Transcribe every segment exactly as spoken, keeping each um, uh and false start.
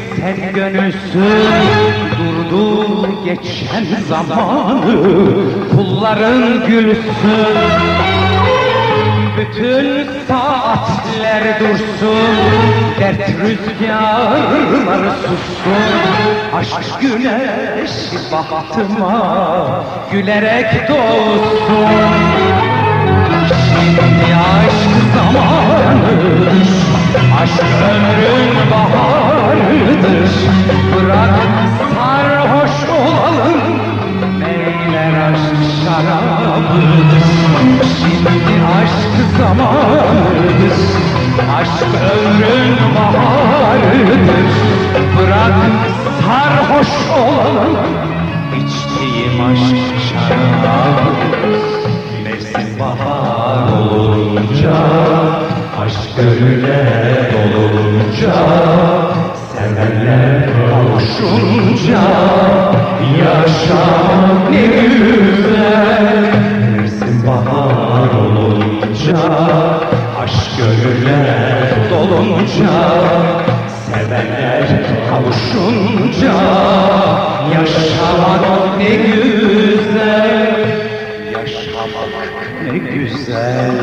sen gönülsün, durdur geçen zamanı, kulların gülsün. Bütün saatler dursun, dert rüzgarları sussun. Aşk güneşi bahtıma gülerek doğsun. Şimdi aşk zamanıdır, aşk ömrün baharıdır. Bırak sarhoş olalım, meyler aşk şarabıdır. Şimdi aşk zamanıdır, aşk ömrün baharıdır. Bırak sarhoş olalım, içtiğim aşk şarabıdır. Mevsim bahar olunca, aşk gönüle dolunca, sevenler kavuşunca, yaşamak ne güzel. Mevsim bahar olunca, aşk gönüle dolunca, sevenler kavuşunca, yaşamak ne güzel. Yaşamak ne güzel.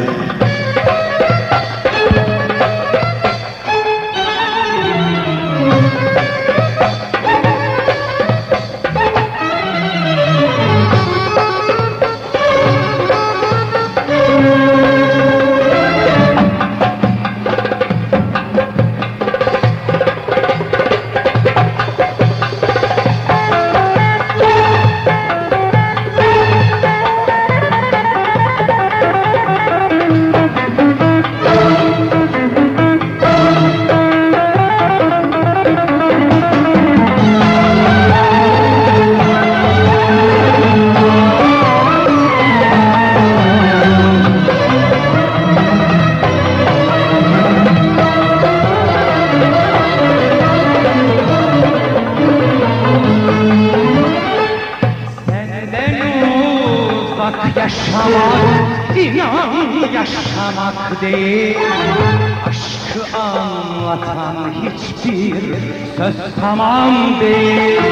Yaşamak, inan yaşamak değil. Aşkı anlatan hiçbir söz tamam değil.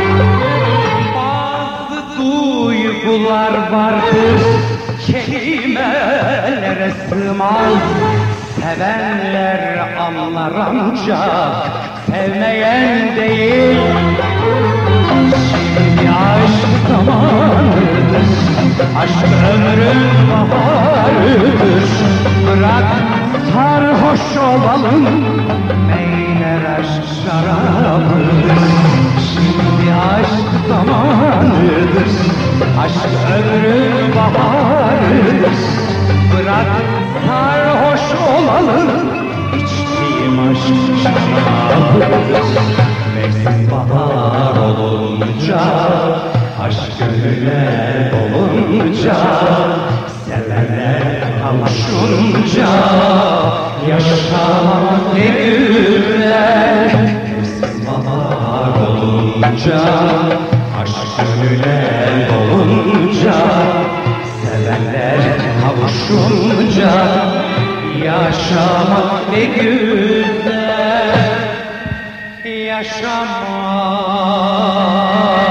Bazı duygular vardır, kelimelere sığmaz. Sevenler anlar ancak sevmeyen değil. Şimdi aşk zamanıdır, aşk ömrün baharıdır. Bırak sarhoş olalım, meyler aşk şarabıdır. Şimdi aşk zamanıdır, aşk ömrün baharıdır. Bırak sarhoş olalım, içtiğim aşk şarabıdır. Mevsim bahar olunca, aşk gönüle dolunca, sevenler kavuşunca, yaşamak ne güzel. Mevsim bahar olunca, aşk gönüle dolunca, sevenler kavuşunca, yaşamak ne güzel. Yaşamak